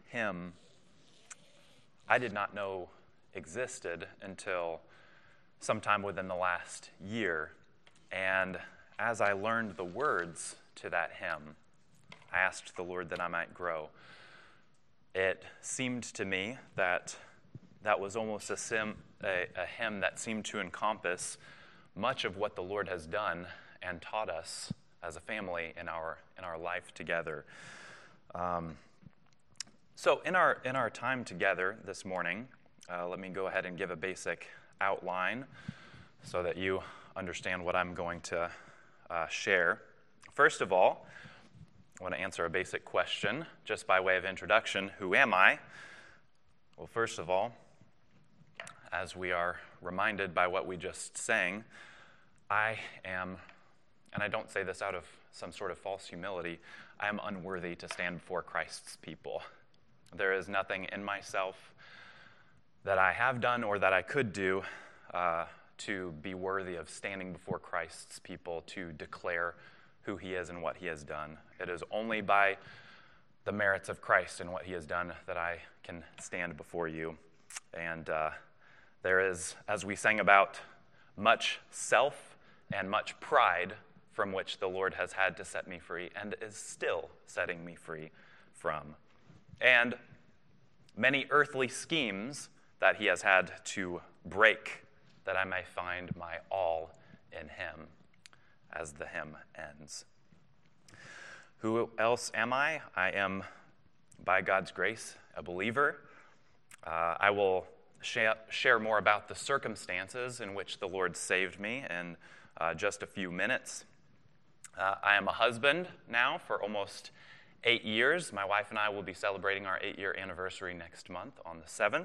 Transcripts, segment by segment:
hymn I did not know existed until sometime within the last year. And as I learned the words to that hymn, I asked the Lord that I might grow. It seemed to me that was almost a hymn that seemed to encompass much of what the Lord has done and taught us as a family in our life together. So in our time together this morning, let me go ahead and give a basic outline so that you understand what I'm going to share. First of all, I want to answer a basic question just by way of introduction. Who am I? Well, first of all, as we are reminded by what we just sang, I am, and I don't say this out of some sort of false humility, I am unworthy to stand before Christ's people. There is nothing in myself that I have done or that I could do to be worthy of standing before Christ's people to declare who he is and what he has done. It is only by the merits of Christ and what he has done that I can stand before you. And there is, as we sang about, much self and much pride from which the Lord has had to set me free and is still setting me free from. And many earthly schemes that he has had to break, that I may find my all in him, as the hymn ends. Who else am I? I am, by God's grace, a believer. I will share more about the circumstances in which the Lord saved me in just a few minutes. I am a husband now for almost 8 years. My wife and I will be celebrating our 8-year anniversary next month on the 7th.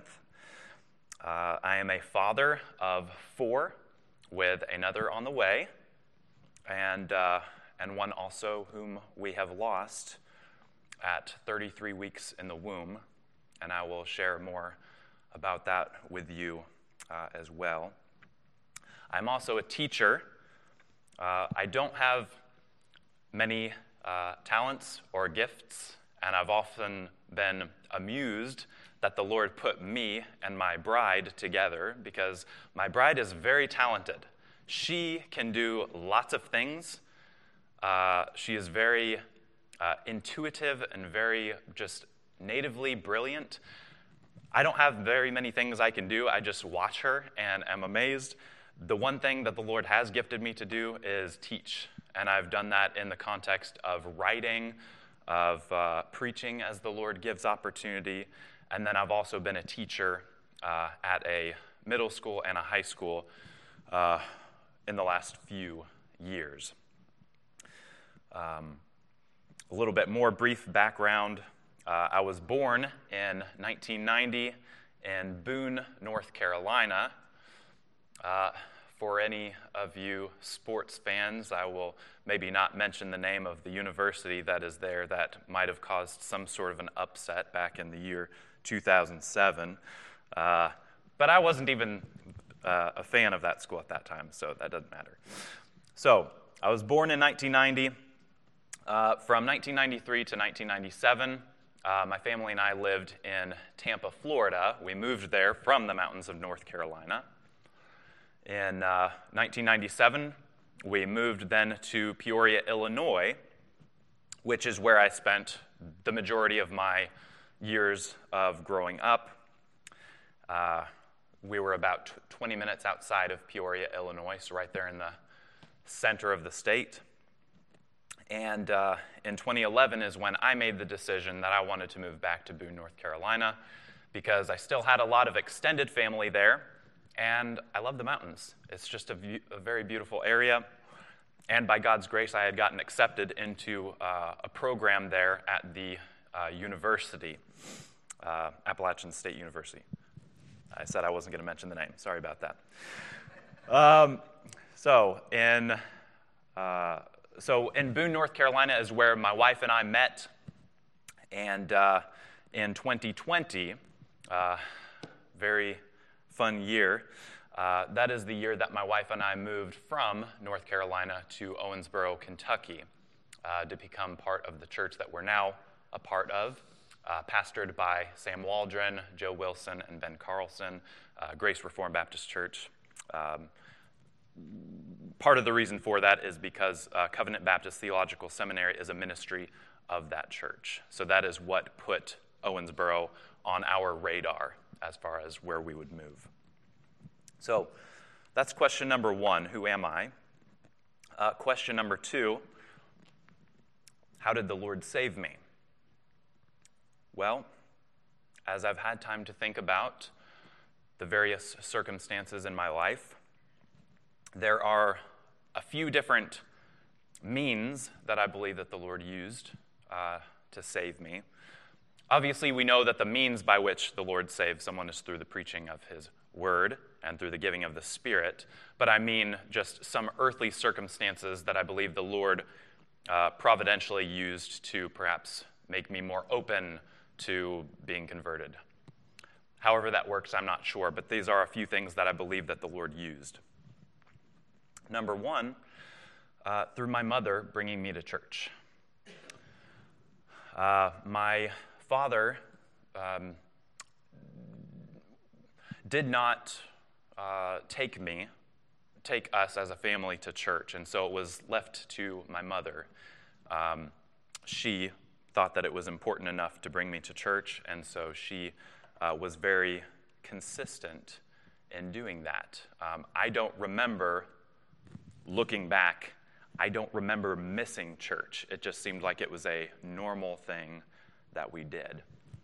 I am a father of 4 with another on the way, and one also whom we have lost at 33 weeks in the womb, and I will share more about that with you as well. I'm also a teacher. I don't have many talents or gifts, and I've often been amused that the Lord put me and my bride together because my bride is very talented. She can do lots of things. She is very intuitive and very just natively brilliant. I don't have very many things I can do. I just watch her and am amazed. The one thing that the Lord has gifted me to do is teach. And I've done that in the context of writing, of preaching as the Lord gives opportunity. And then I've also been a teacher at a middle school and a high school in the last few years. A little bit more brief background. I was born in 1990 in Boone, North Carolina. For any of you sports fans, I will maybe not mention the name of the university that is there that might have caused some sort of an upset back in the year 2007. But I wasn't even a fan of that school at that time, so that doesn't matter. So I was born in 1990. From 1993 to 1997, my family and I lived in Tampa, Florida. We moved there from the mountains of North Carolina. In 1997, we moved then to Peoria, Illinois, which is where I spent the majority of my years of growing up. We were about 20 minutes outside of Peoria, Illinois, so right there in the center of the state. And in 2011 is when I made the decision that I wanted to move back to Boone, North Carolina, because I still had a lot of extended family there, and I love the mountains. It's just a very beautiful area. And by God's grace, I had gotten accepted into a program there at the university, Appalachian State University. I said I wasn't going to mention the name. Sorry about that. So in Boone, North Carolina is where my wife and I met. And in 2020, very fun year, that is the year that my wife and I moved from North Carolina to Owensboro, Kentucky, to become part of the church that we're now a part of, pastored by Sam Waldron, Joe Wilson, and Ben Carlson, Grace Reformed Baptist Church. Part of the reason for that is because Covenant Baptist Theological Seminary is a ministry of that church. So that is what put Owensboro on our radar as far as where we would move. So that's question number one, who am I? Question number two, how did the Lord save me? Well, as I've had time to think about the various circumstances in my life, there are a few different means that I believe that the Lord used to save me. Obviously, we know that the means by which the Lord saves someone is through the preaching of his word and through the giving of the Spirit, but I mean just some earthly circumstances that I believe the Lord providentially used to perhaps make me more open to being converted. However that works, I'm not sure, but these are a few things that I believe that the Lord used. Number one, through my mother bringing me to church. My father did not take us as a family to church, and so it was left to my mother. She thought that it was important enough to bring me to church, and so she was very consistent in doing that. I don't remember, looking back, I don't remember missing church. It just seemed like it was a normal thing that we did.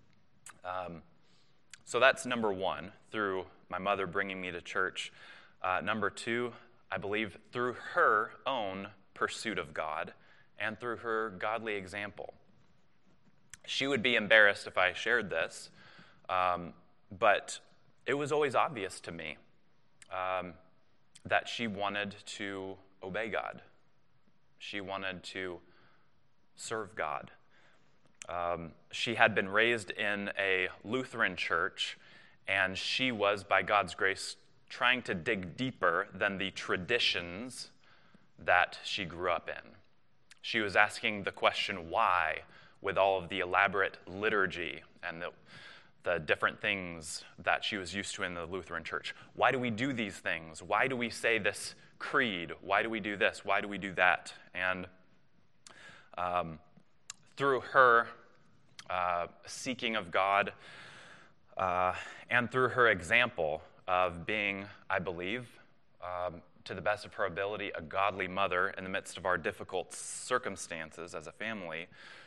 So that's number one, through my mother bringing me to church. Number two, I believe through her own pursuit of God and through her godly example. She would be embarrassed if I shared this, but it was always obvious to me that she wanted to obey God. She wanted to serve God. She had been raised in a Lutheran church, and she was, by God's grace, trying to dig deeper than the traditions that she grew up in. She was asking the question, why, with all of the elaborate liturgy and the different things that she was used to in the Lutheran church. Why do we do these things? Why do we say this creed? Why do we do this? Why do we do that? And through her seeking of God and through her example of being, I believe, to the best of her ability, a godly mother in the midst of our difficult circumstances as a family,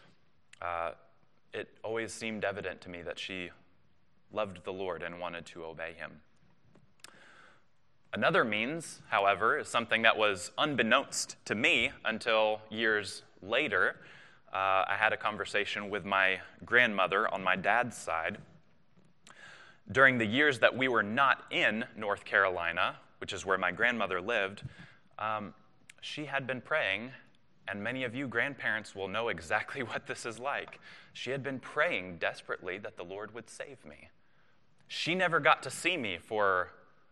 it always seemed evident to me that she loved the Lord and wanted to obey him. Another means, however, is something that was unbeknownst to me until years later. I had a conversation with my grandmother on my dad's side. During the years that we were not in North Carolina, which is where my grandmother lived, she had been praying, and many of you grandparents will know exactly what this is like. She had been praying desperately that the Lord would save me. She never got to see me for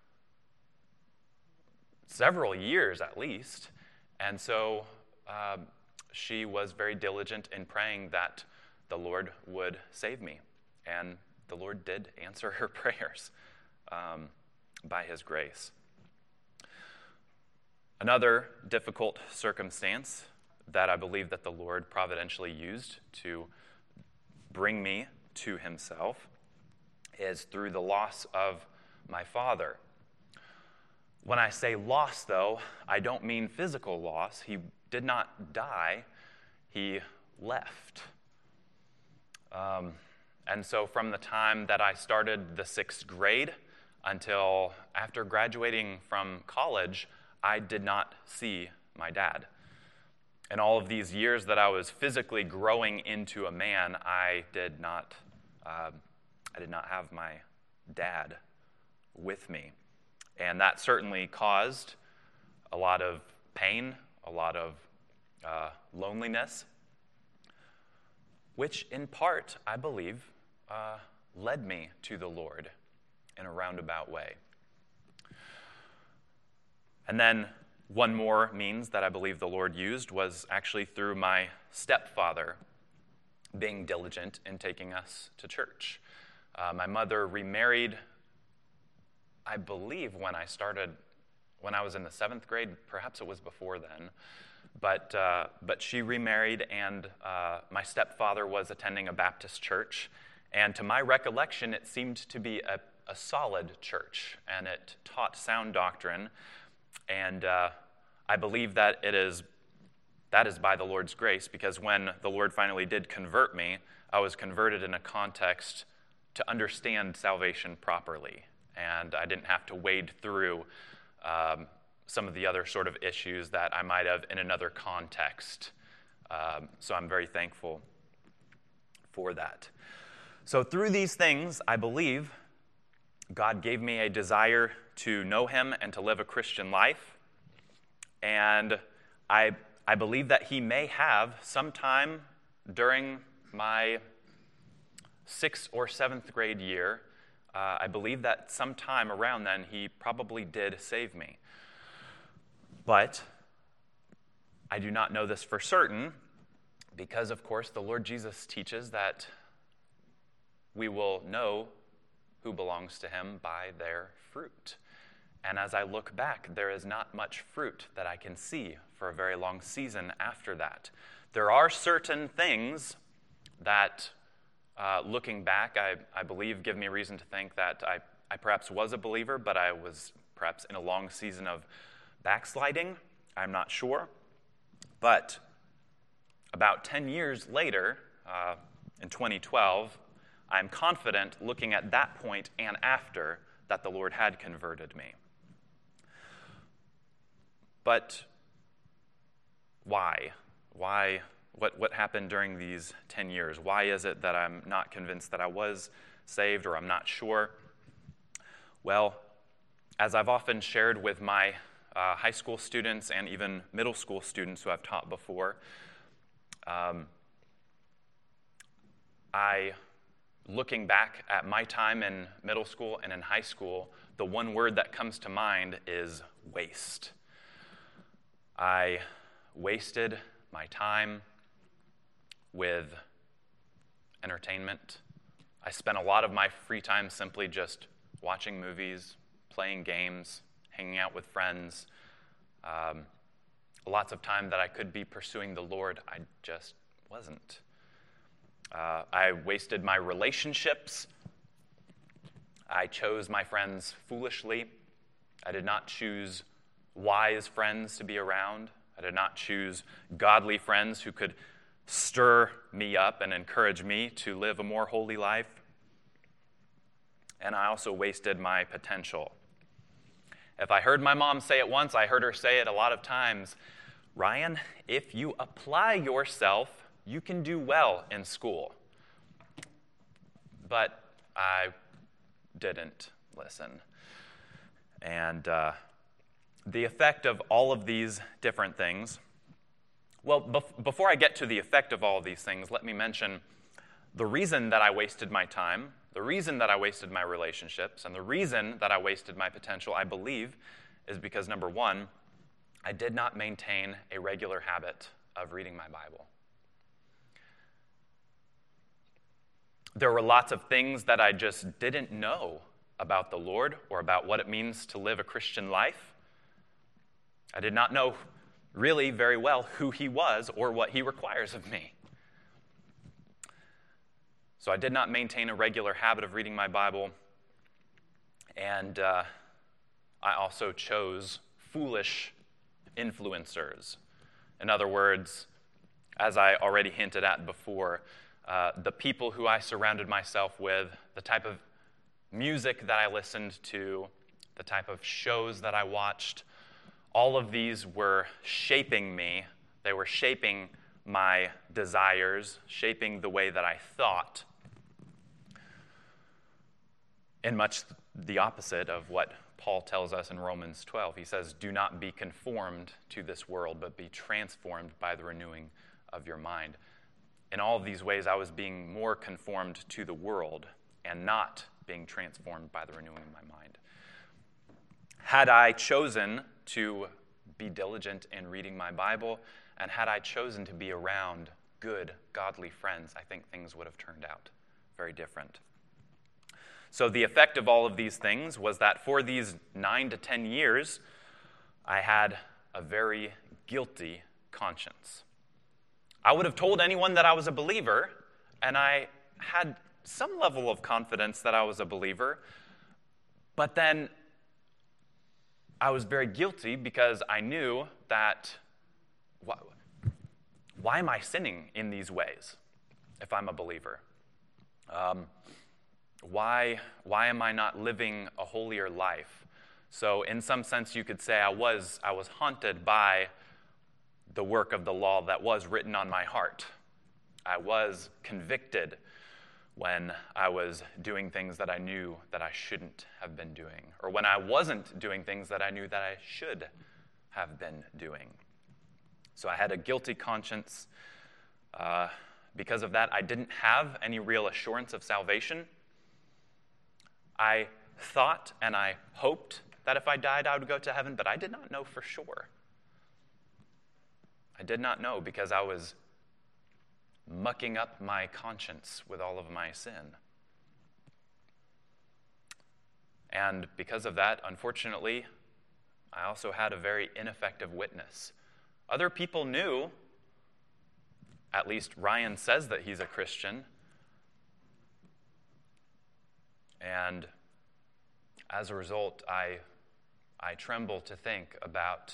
several years at least, and so she was very diligent in praying that the Lord would save me, and the Lord did answer her prayers by his grace. Another difficult circumstance that I believe that the Lord providentially used to bring me to himself is through the loss of my father. When I say loss, though, I don't mean physical loss. He did not die. He left. And so from the time that I started the 6th grade until after graduating from college, I did not see my dad. In all of these years that I was physically growing into a man, I did not have my dad with me. And that certainly caused a lot of pain, a lot of loneliness, which in part, I believe, led me to the Lord in a roundabout way. And then one more means that I believe the Lord used was actually through my stepfather. being diligent in taking us to church. My mother remarried, I believe, when I was in the 7th grade. Perhaps it was before then. But she remarried, and my stepfather was attending a Baptist church. And to my recollection, it seemed to be a solid church, and it taught sound doctrine. And I believe that is by the Lord's grace, because when the Lord finally did convert me, I was converted in a context to understand salvation properly. And I didn't have to wade through some of the other sort of issues that I might have in another context. So I'm very thankful for that. So through these things, I believe God gave me a desire to know him and to live a Christian life. And I believe that he may have sometime during my 6th or 7th grade year, I believe that sometime around then he probably did save me. But I do not know this for certain because, of course, the Lord Jesus teaches that we will know who belongs to him by their fruit. And as I look back, there is not much fruit that I can see for a very long season after that. There are certain things that, looking back, I believe give me reason to think that I perhaps was a believer, but I was perhaps in a long season of backsliding. I'm not sure. But about 10 years later, in 2012, I'm confident, looking at that point and after, that the Lord had converted me. But why? Why? What happened during these 10 years? Why is it that I'm not convinced that I was saved, or I'm not sure? Well, as I've often shared with my high school students and even middle school students who I've taught before, looking back at my time in middle school and in high school, the one word that comes to mind is waste. I wasted my time with entertainment. I spent a lot of my free time simply just watching movies, playing games, hanging out with friends. Lots of time that I could be pursuing the Lord, I just wasn't. I wasted my relationships. I chose my friends foolishly. I did not choose wise friends to be around. I did not choose godly friends who could stir me up and encourage me to live a more holy life. And I also wasted my potential. If I heard my mom say it once, I heard her say it a lot of times. Ryan, if you apply yourself, you can do well in school. But I didn't listen. And the effect of all of these different things, well, before I get to the effect of all of these things, let me mention the reason that I wasted my time, the reason that I wasted my relationships, and the reason that I wasted my potential, I believe, is because, number one, I did not maintain a regular habit of reading my Bible. There were lots of things that I just didn't know about the Lord or about what it means to live a Christian life. I did not know really very well who he was or what he requires of me. So I did not maintain a regular habit of reading my Bible, and I also chose foolish influencers. In other words, as I already hinted at before, the people who I surrounded myself with, the type of music that I listened to, the type of shows that I watched, all of these were shaping me. They were shaping my desires, shaping the way that I thought, in much the opposite of what Paul tells us in Romans 12. He says, do not be conformed to this world, but be transformed by the renewing of your mind. In all of these ways, I was being more conformed to the world and not being transformed by the renewing of my mind. Had I chosen to be diligent in reading my Bible, and had I chosen to be around good, godly friends, I think things would have turned out very different. So the effect of all of these things was that for these 9 to 10 years, I had a very guilty conscience. I would have told anyone that I was a believer, and I had some level of confidence that I was a believer, but then I was very guilty because I knew that, why am I sinning in these ways if I'm a believer? Why am I not living a holier life? So in some sense, you could say I was haunted by the work of the law that was written on my heart. I was convicted when I was doing things that I knew that I shouldn't have been doing, or when I wasn't doing things that I knew that I should have been doing. So I had a guilty conscience. Because of that, I didn't have any real assurance of salvation. I thought and I hoped that if I died, I would go to heaven, but I did not know for sure. I did not know because I was mucking up my conscience with all of my sin. And because of that, unfortunately, I also had a very ineffective witness. Other people knew, at least Ryan says that he's a Christian, and as a result, I tremble to think about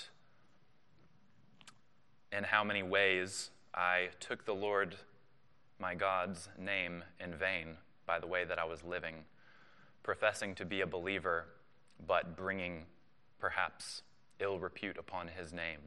in how many ways I took the Lord, my God's name in vain by the way that I was living, professing to be a believer, but bringing perhaps ill repute upon his name.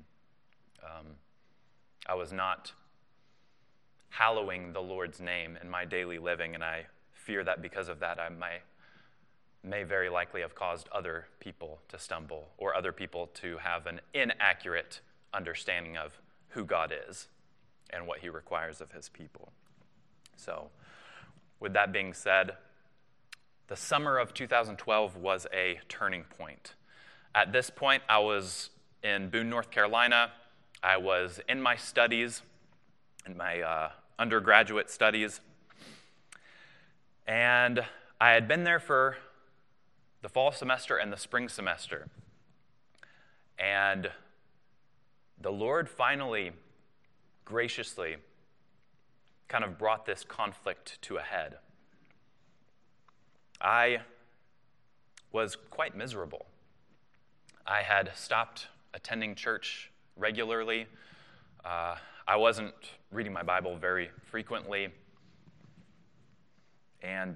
I was not hallowing the Lord's name in my daily living, and I fear that because of that, I may very likely have caused other people to stumble, or other people to have an inaccurate understanding of who God is and what he requires of his people. So, with that being said, the summer of 2012 was a turning point. At this point, I was in Boone, North Carolina. I was in my studies, in my undergraduate studies, and I had been there for the fall semester and the spring semester. And the Lord finally, graciously, kind of brought this conflict to a head. I was quite miserable. I had stopped attending church regularly. I wasn't reading my Bible very frequently. And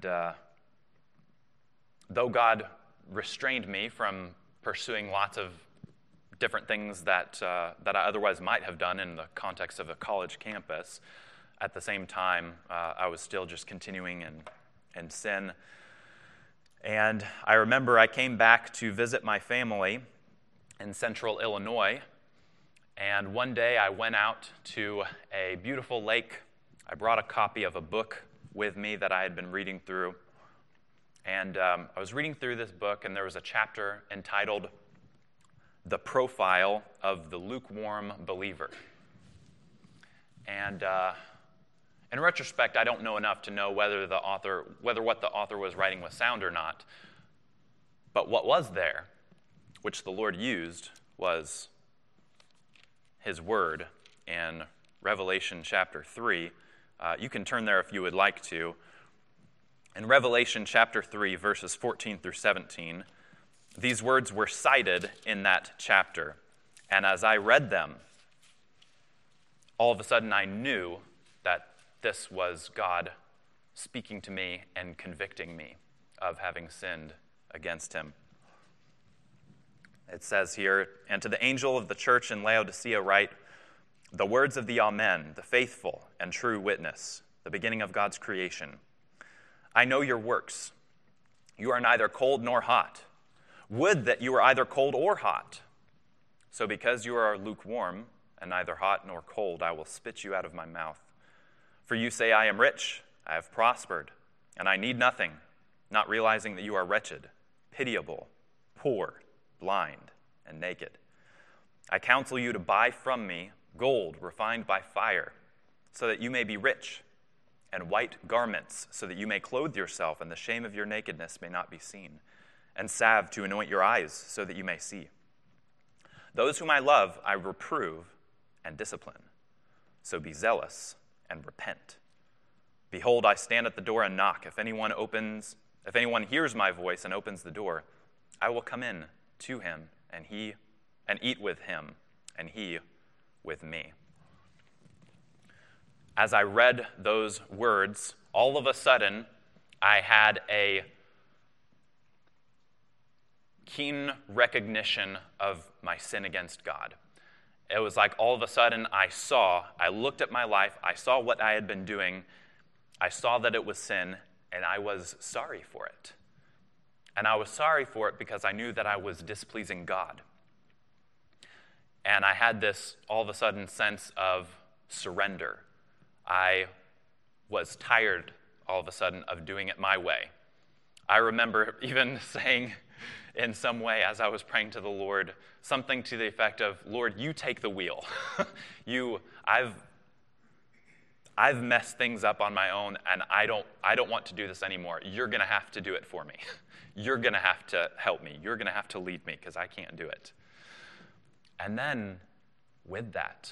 though God restrained me from pursuing lots of different things that I otherwise might have done in the context of a college campus, at the same time, I was still just continuing in sin. And I remember I came back to visit my family in central Illinois, and one day I went out to a beautiful lake. I brought a copy of a book with me that I had been reading through. And I was reading through this book, and there was a chapter entitled The Profile of the Lukewarm Believer. And in retrospect, I don't know enough to know whether what the author was writing was sound or not. But what was there, which the Lord used, was his word in Revelation chapter 3. You can turn there if you would like to. In Revelation chapter 3, verses 14 through 17, these words were cited in that chapter. And as I read them, all of a sudden I knew that this was God speaking to me and convicting me of having sinned against him. It says here, "And to the angel of the church in Laodicea write, the words of the Amen, the faithful and true witness, the beginning of God's creation. I know your works. You are neither cold nor hot. Would that you were either cold or hot. So because you are lukewarm and neither hot nor cold, I will spit you out of my mouth. For you say, I am rich, I have prospered, and I need nothing, not realizing that you are wretched, pitiable, poor, blind, and naked. I counsel you to buy from me gold refined by fire, so that you may be rich, and white garments, so that you may clothe yourself, and the shame of your nakedness may not be seen, and salve to anoint your eyes, so that you may see. Those whom I love, I reprove and discipline. So be zealous and repent. Behold, I stand at the door and knock. If anyone hears my voice and opens the door, I will come in to him and eat with him, and he with me. As I read those words, all of a sudden, I had a keen recognition of my sin against God. It was like all of a sudden I looked at my life, I saw what I had been doing, I saw that it was sin, and I was sorry for it. And I was sorry for it because I knew that I was displeasing God. And I had this all of a sudden sense of surrender. I was tired all of a sudden of doing it my way. I remember even saying in some way as I was praying to the Lord, something to the effect of, Lord, you take the wheel. I've messed things up on my own, and I don't want to do this anymore. You're going to have to do it for me. You're going to have to help me. You're going to have to lead me because I can't do it. And then with that,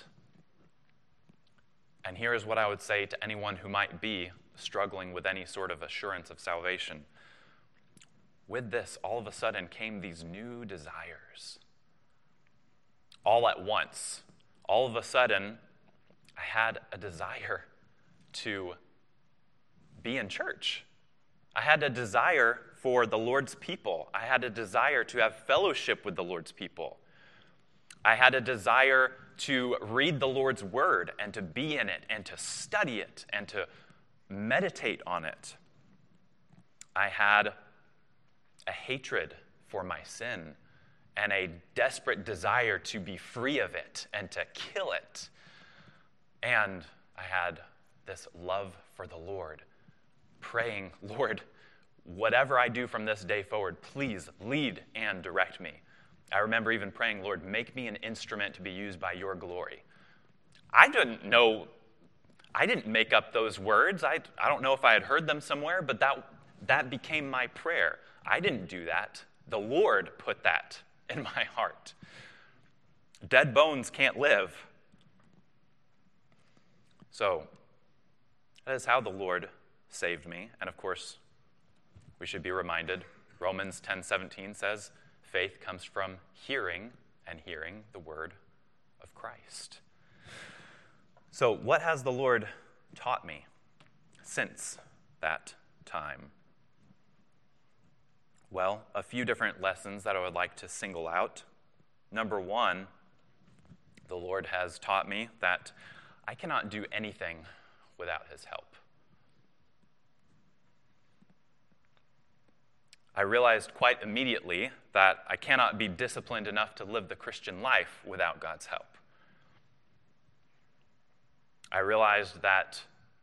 and here is what I would say to anyone who might be struggling with any sort of assurance of salvation. With this, all of a sudden came these new desires. All at once. All of a sudden, I had a desire to be in church. I had a desire for the Lord's people. I had a desire to have fellowship with the Lord's people. I had a desire to read the Lord's word and to be in it and to study it and to meditate on it. I had a hatred for my sin and a desperate desire to be free of it and to kill it. And I had this love for the Lord, praying, Lord, whatever I do from this day forward, please lead and direct me. I remember even praying, Lord, make me an instrument to be used by your glory. I didn't make up those words. I don't know if I had heard them somewhere, but that became my prayer. I didn't do that. The Lord put that in my heart. Dead bones can't live. So, that is how the Lord saved me. And of course, we should be reminded, Romans 10:17 says, faith comes from hearing, and hearing the word of Christ. So, what has the Lord taught me since that time? Well, a few different lessons that I would like to single out. Number one, the Lord has taught me that I cannot do anything without his help. I realized quite immediately that I cannot be disciplined enough to live the Christian life without God's help. I realized that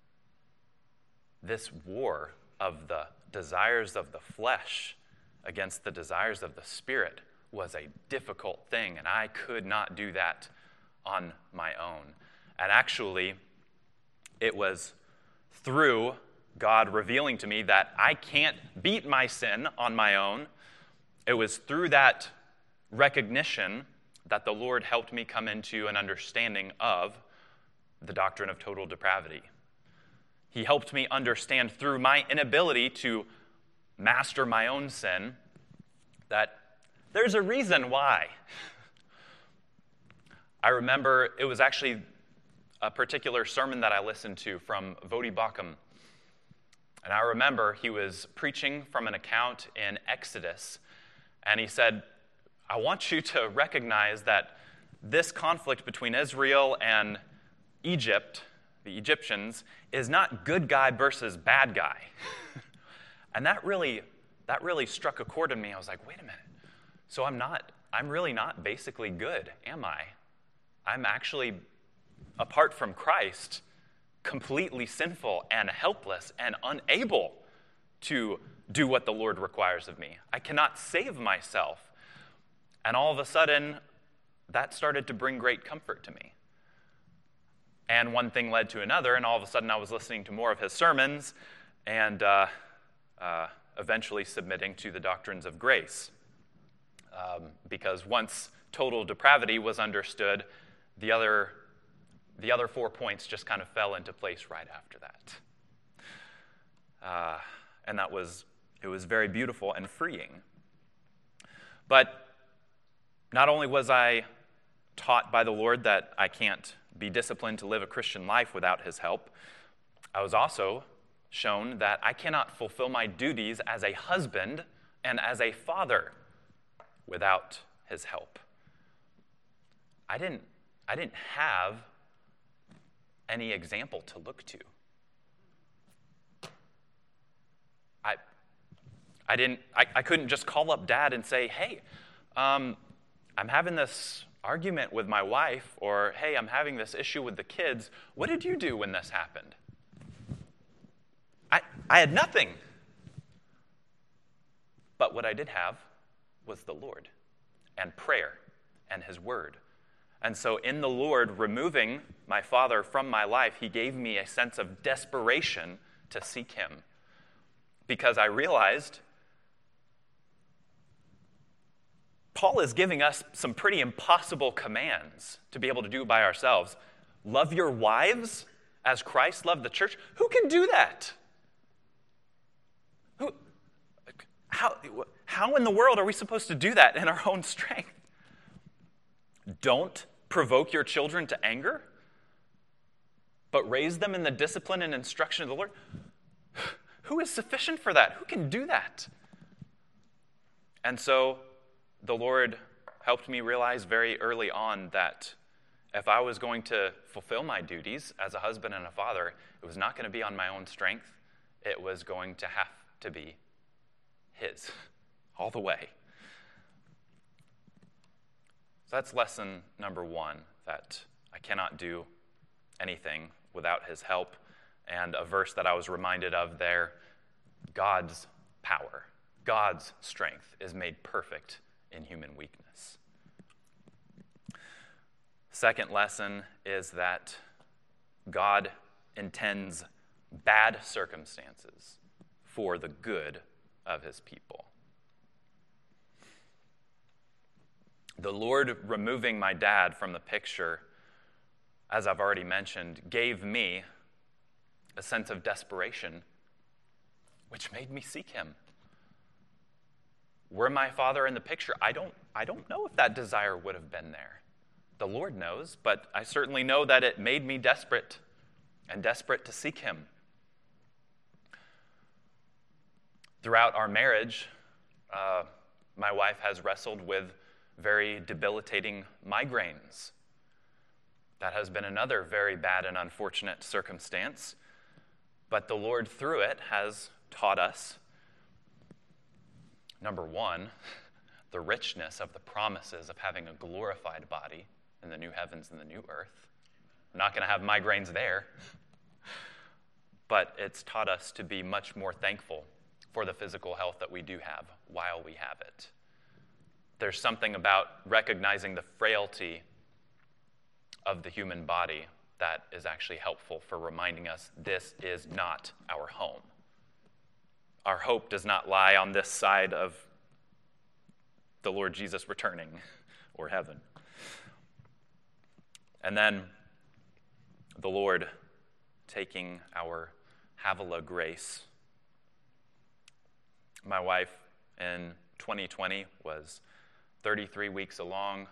this war of the desires of the flesh against the desires of the Spirit was a difficult thing, and I could not do that on my own. And actually, it was through God revealing to me that I can't beat my sin on my own. It was through that recognition that the Lord helped me come into an understanding of the doctrine of total depravity. He helped me understand through my inability to master my own sin that there's a reason why. I remember it was actually a particular sermon that I listened to from Voddie Baucham. And I remember he was preaching from an account in Exodus, and he said, I want you to recognize that this conflict between Israel and Egypt, the Egyptians, is not good guy versus bad guy. And that really struck a chord in me. I was like, wait a minute. So I'm really not basically good, am I? I'm actually, apart from Christ, completely sinful and helpless and unable to do what the Lord requires of me. I cannot save myself. And all of a sudden, that started to bring great comfort to me. And one thing led to another, and all of a sudden I was listening to more of his sermons and eventually submitting to the doctrines of grace. Because once total depravity was understood, the other 4 points just kind of fell into place right after that. And it was very beautiful and freeing. But not only was I taught by the Lord that I can't be disciplined to live a Christian life without his help, I was also shown that I cannot fulfill my duties as a husband and as a father without his help. I didn't have any example to look to. I couldn't just call up Dad and say, hey, I'm having this argument with my wife, or hey, I'm having this issue with the kids. What did you do when this happened? I had nothing. But what I did have was the Lord and prayer and his word. And so in the Lord removing my father from my life, he gave me a sense of desperation to seek him. Because I realized Paul is giving us some pretty impossible commands to be able to do by ourselves. Love your wives as Christ loved the church. Who can do that? How in the world are we supposed to do that in our own strength? Don't provoke your children to anger, but raise them in the discipline and instruction of the Lord. Who is sufficient for that? Who can do that? And so the Lord helped me realize very early on that if I was going to fulfill my duties as a husband and a father, it was not going to be on my own strength. It was going to have to be his all the way. So that's lesson number 1, that I cannot do anything without his help. And a verse that I was reminded of there, God's power, God's strength is made perfect in human weakness. Second lesson is that God intends bad circumstances for the good of his people. The Lord removing my dad from the picture, as I've already mentioned, gave me a sense of desperation, which made me seek him. Were my father in the picture, I don't know if that desire would have been there. The Lord knows, but I certainly know that it made me desperate to seek him. Throughout our marriage, my wife has wrestled with very debilitating migraines. That has been another very bad and unfortunate circumstance. But the Lord, through it, has taught us, number 1, the richness of the promises of having a glorified body in the new heavens and the new earth. I'm not going to have migraines there. But it's taught us to be much more thankful for the physical health that we do have while we have it. There's something about recognizing the frailty of the human body that is actually helpful for reminding us this is not our home. Our hope does not lie on this side of the Lord Jesus returning or heaven. And then the Lord taking our Havilah grace. My wife in 2020 was 33 weeks along.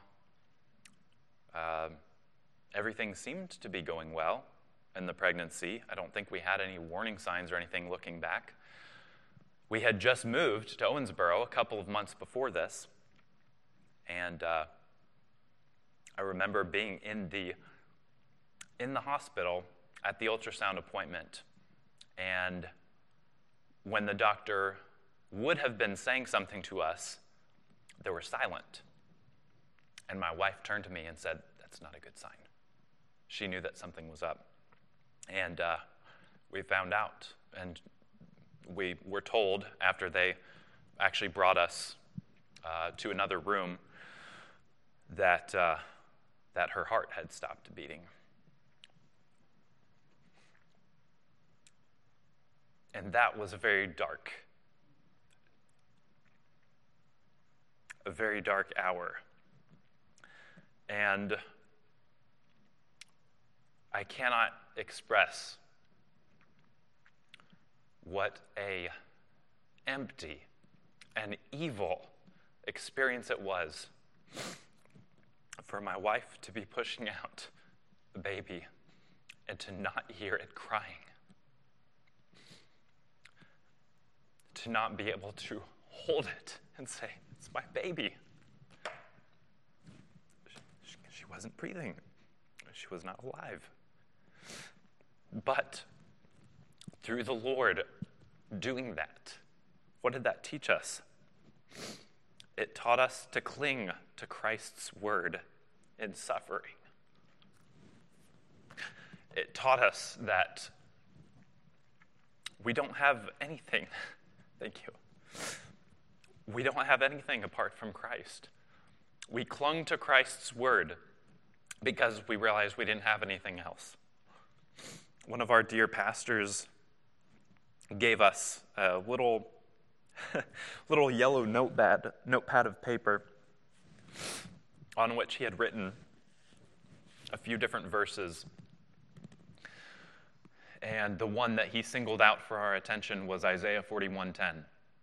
Everything seemed to be going well in the pregnancy. I don't think we had any warning signs or anything looking back. We had just moved to Owensboro a couple of months before this, and I remember being in the hospital at the ultrasound appointment, and when the doctor would have been saying something to us, they were silent. And my wife turned to me and said, "That's not a good sign." She knew that something was up. And we found out, and we were told after they actually brought us to another room that her heart had stopped beating. And that was a very dark hour. And I cannot express what a empty and evil experience it was for my wife to be pushing out the baby and to not hear it crying. To not be able to hold it and say, "It's my baby." She wasn't breathing. She was not alive. But through the Lord doing that, what did that teach us? It taught us to cling to Christ's word in suffering. It taught us that we don't have anything. Thank you. We don't have anything apart from Christ. We clung to Christ's word because we realized we didn't have anything else. One of our dear pastors gave us a little yellow notepad of paper on which he had written a few different verses. And the one that he singled out for our attention was Isaiah 41:10.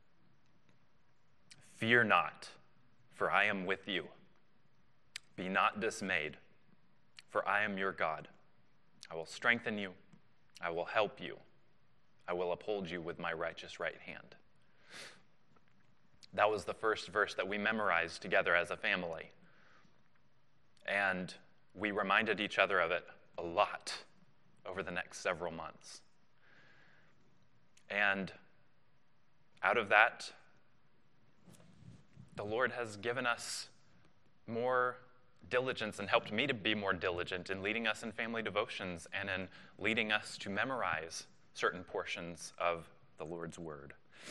"Fear not, for I am with you. Be not dismayed, for I am your God. I will strengthen you. I will help you. I will uphold you with my righteous right hand." That was the first verse that we memorized together as a family. And we reminded each other of it a lot over the next several months. And out of that, the Lord has given us more diligence and helped me to be more diligent in leading us in family devotions and in leading us to memorize certain portions of the Lord's word.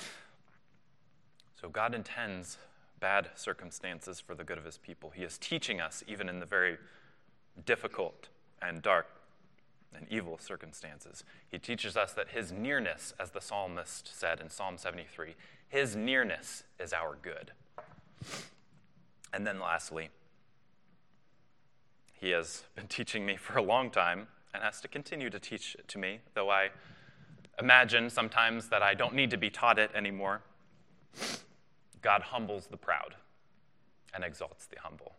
So God intends bad circumstances for the good of his people. He is teaching us even in the very difficult and dark and evil circumstances. He teaches us that his nearness, as the psalmist said in Psalm 73, his nearness is our good. And then lastly, he has been teaching me for a long time and has to continue to teach it to me, though I imagine sometimes that I don't need to be taught it anymore. God humbles the proud and exalts the humble.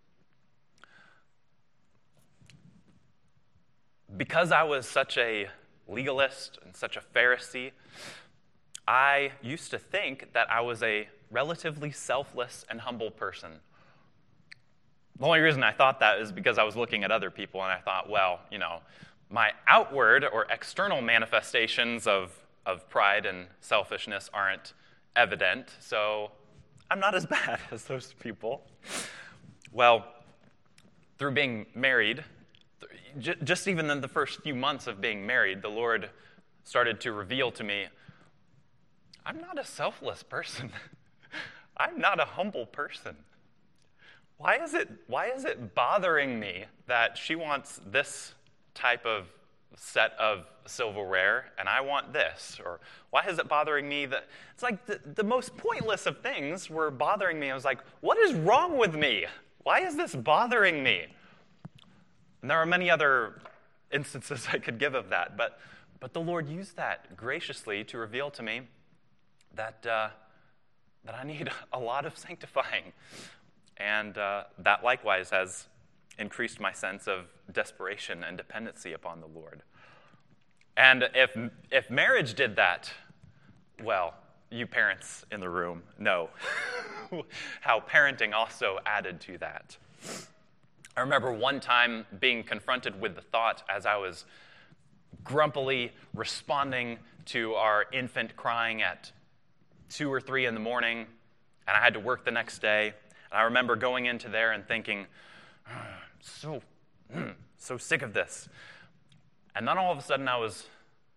Because I was such a legalist and such a Pharisee, I used to think that I was a relatively selfless and humble person. The only reason I thought that is because I was looking at other people and I thought, well, my outward or external manifestations of pride and selfishness aren't evident, so I'm not as bad as those people. Well, through being married, just even in the first few months of being married, the Lord started to reveal to me, I'm not a selfless person. I'm not a humble person. Why is it bothering me that she wants this type of set of silverware and I want this? Or why is it bothering me that it's like the most pointless of things were bothering me? I was like, what is wrong with me? Why is this bothering me? And there are many other instances I could give of that, but the Lord used that graciously to reveal to me that I need a lot of sanctifying. And that likewise has increased my sense of desperation and dependency upon the Lord. And if marriage did that, well, you parents in the room know how parenting also added to that. I remember one time being confronted with the thought as I was grumpily responding to our infant crying at 2 or 3 in the morning, and I had to work the next day. And I remember going into there and thinking, so sick of this. And then all of a sudden I was,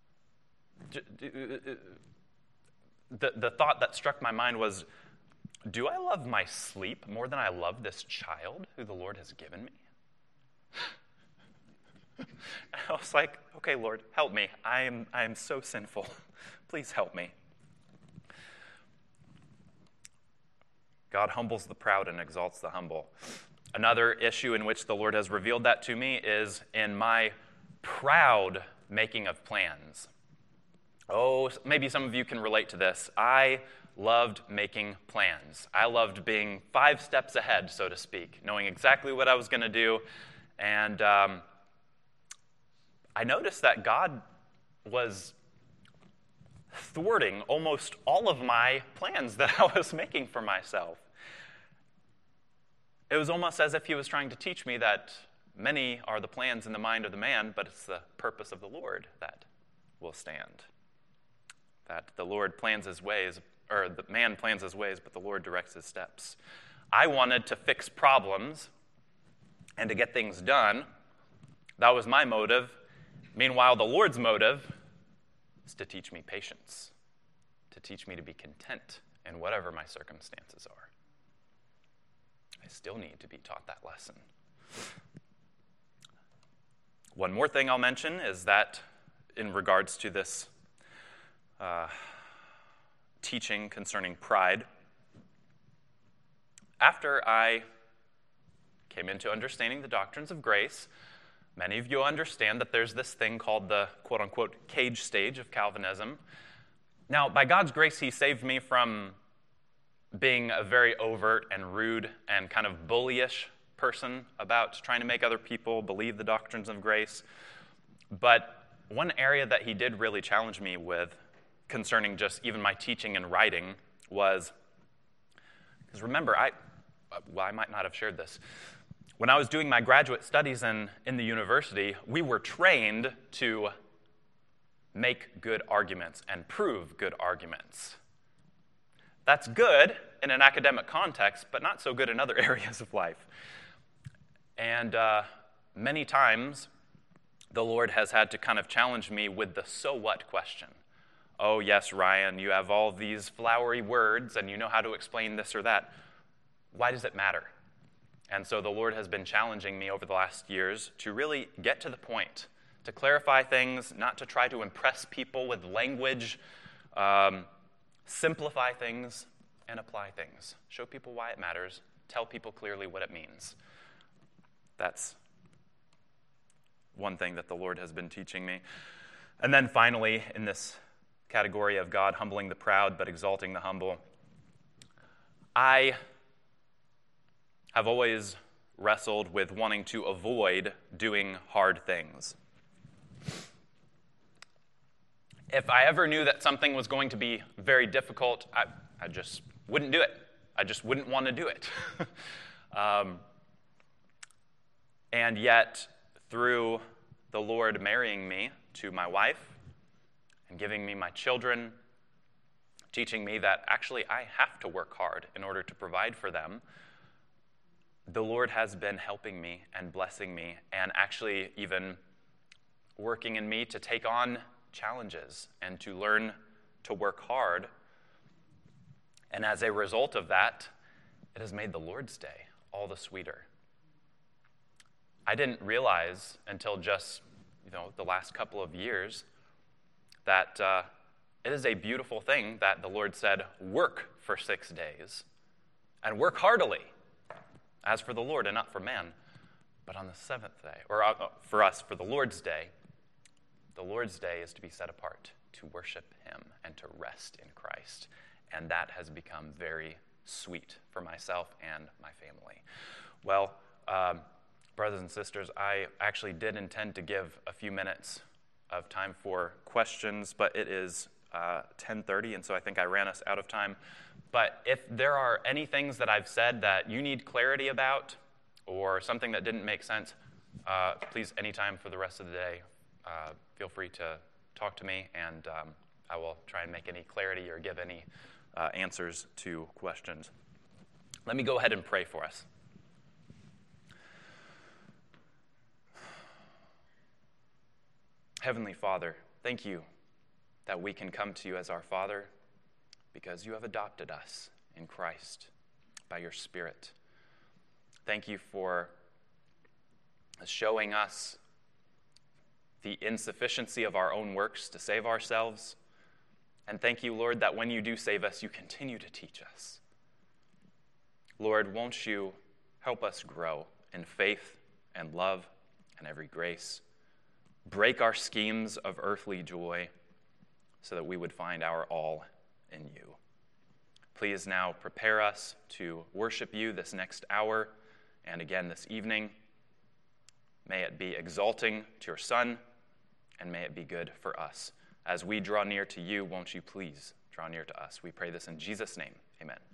the thought that struck my mind was, do I love my sleep more than I love this child who the Lord has given me? I was like, okay, Lord, help me. I am so sinful. Please help me. God humbles the proud and exalts the humble. Another issue in which the Lord has revealed that to me is in my proud making of plans. Oh, maybe some of you can relate to this. I loved making plans. I loved being 5 steps ahead, so to speak, knowing exactly what I was going to do. And I noticed that God was thwarting almost all of my plans that I was making for myself. It was almost as if he was trying to teach me that many are the plans in the mind of the man, but it's the purpose of the Lord that will stand. That the Lord plans his ways, or the man plans his ways, but the Lord directs his steps. I wanted to fix problems and to get things done. That was my motive. Meanwhile, the Lord's motive is to teach me patience, to teach me to be content in whatever my circumstances are. I still need to be taught that lesson. One more thing I'll mention is that in regards to this teaching concerning pride, after I came into understanding the doctrines of grace, many of you understand that there's this thing called the quote-unquote cage stage of Calvinism. Now, by God's grace, he saved me from being a very overt and rude and kind of bullyish person about trying to make other people believe the doctrines of grace. But one area that he did really challenge me with concerning just even my teaching and writing was, because remember, I might not have shared this. When I was doing my graduate studies in the university, we were trained to make good arguments and prove good arguments. That's good in an academic context, but not so good in other areas of life. And many times, the Lord has had to kind of challenge me with the so what question. Oh, yes, Ryan, you have all these flowery words, and you know how to explain this or that. Why does it matter? And so the Lord has been challenging me over the last years to really get to the point, to clarify things, not to try to impress people with language, simplify things, and apply things. Show people why it matters. Tell people clearly what it means. That's one thing that the Lord has been teaching me. And then finally, in this category of God humbling the proud but exalting the humble, I have always wrestled with wanting to avoid doing hard things. If I ever knew that something was going to be very difficult, I just wouldn't do it. I just wouldn't want to do it. And yet, through the Lord marrying me to my wife and giving me my children, teaching me that actually I have to work hard in order to provide for them, the Lord has been helping me and blessing me and actually even working in me to take on challenges and to learn to work hard. And as a result of that, it has made the Lord's Day all the sweeter. I didn't realize until just the last couple of years that it is a beautiful thing that the Lord said, work for 6 days and work heartily, as for the Lord and not for man. But on the 7th day, or for us, for the Lord's Day is to be set apart to worship him and to rest in Christ. And that has become very sweet for myself and my family. Well, brothers and sisters, I actually did intend to give a few minutes of time for questions, but it is 10:30, and so I think I ran us out of time. But if there are any things that I've said that you need clarity about or something that didn't make sense, please, anytime for the rest of the day, feel free to talk to me, and I will try and make any clarity or give any answers to questions. Let me go ahead and pray for us. Heavenly Father, thank you that we can come to you as our Father because you have adopted us in Christ by your Spirit. Thank you for showing us the insufficiency of our own works to save ourselves. And thank you, Lord, that when you do save us, you continue to teach us. Lord, won't you help us grow in faith and love and every grace? Break our schemes of earthly joy so that we would find our all in you. Please now prepare us to worship you this next hour and again this evening. May it be exalting to your Son, and may it be good for us. As we draw near to you, won't you please draw near to us? We pray this in Jesus' name. Amen.